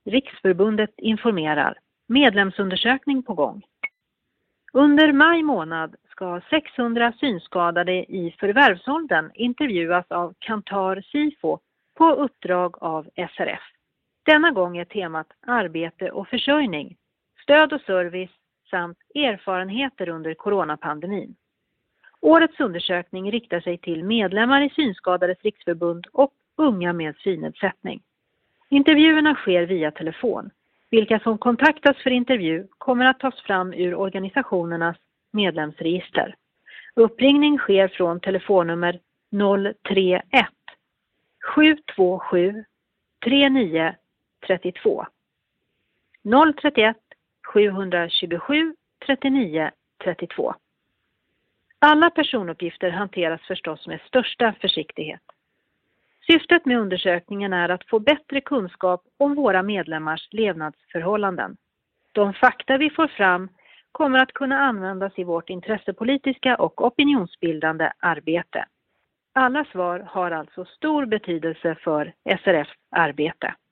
Riksförbundet informerar. Medlemsundersökning på gång. Under maj månad ska 600 synskadade i förvärvsåldern intervjuas av Kantar Sifo på uppdrag av SRF. Denna gång är temat arbete och försörjning, stöd och service samt erfarenheter under coronapandemin. Årets undersökning riktar sig till medlemmar i Synskadades riksförbund och unga med synnedsättning. Intervjuerna sker via telefon. Vilka som kontaktas för intervju kommer att tas fram ur organisationernas medlemsregister. Uppringning sker från telefonnummer 031 727 3932. 031 727 3932. Alla personuppgifter hanteras förstås med största försiktighet. Syftet med undersökningen är att få bättre kunskap om våra medlemmars levnadsförhållanden. De fakta vi får fram kommer att kunna användas i vårt intressepolitiska och opinionsbildande arbete. Alla svar har alltså stor betydelse för SRFs arbete.